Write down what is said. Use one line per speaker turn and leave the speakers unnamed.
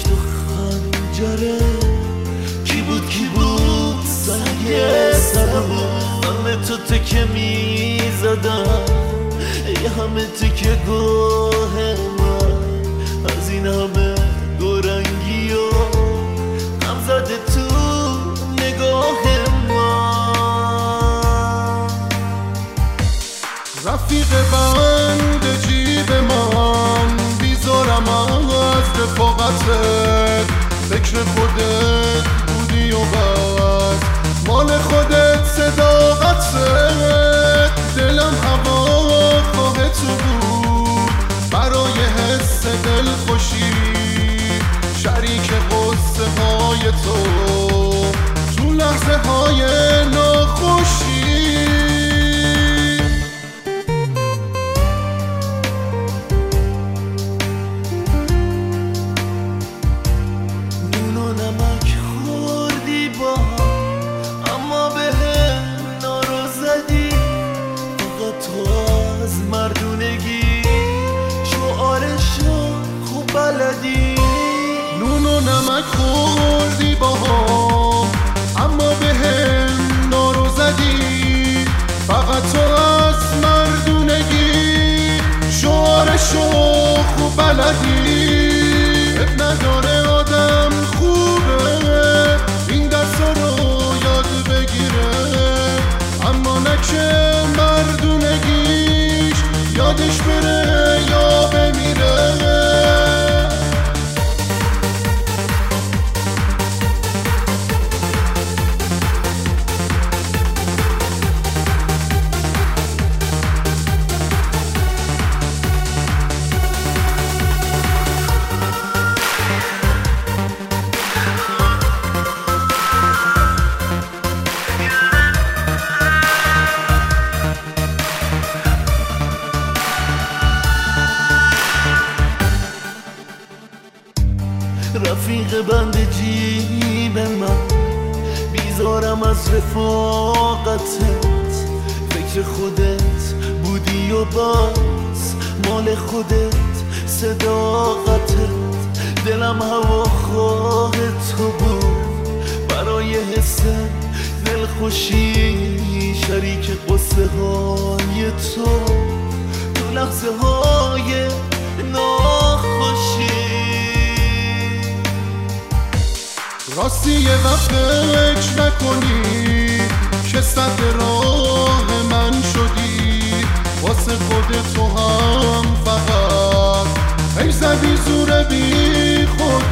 پشت و خنجره کی بود سنگ سرمو همه تو تکه می زدم یه همه تکه گوه من از این همه گرنگی و غم زده تو نگاه من
رفیق بند جیب من بیزارم از رفاقتت فکر خودت بودی و بس مال خودت صداقتت دلم هوا خواه تو بود برای حس دل خوشی شریک قصه های تو لحظه های ناخوشی نون و نمک خوردی با هم اما به هم نارو زدی فقط تو از مردونگی شعارشو خوب بلدی اب نداره آدم خوبه این درسا رو یاد بگیره اما نکه مردونگیش یادش بره یا بمیره
رفیق بند جیب من بیزارم از رفاقتت فکر خودت بودی و باز مال خودت صداقتت دلم هوا خواه تو بود برای حس دلخوشی شریک قصه های تو لحظه های ناخوشی
راستی یه وقت فکر نکنی که صد راه من شدی واسه خودت تو هم فقط ای زدی زور بی خود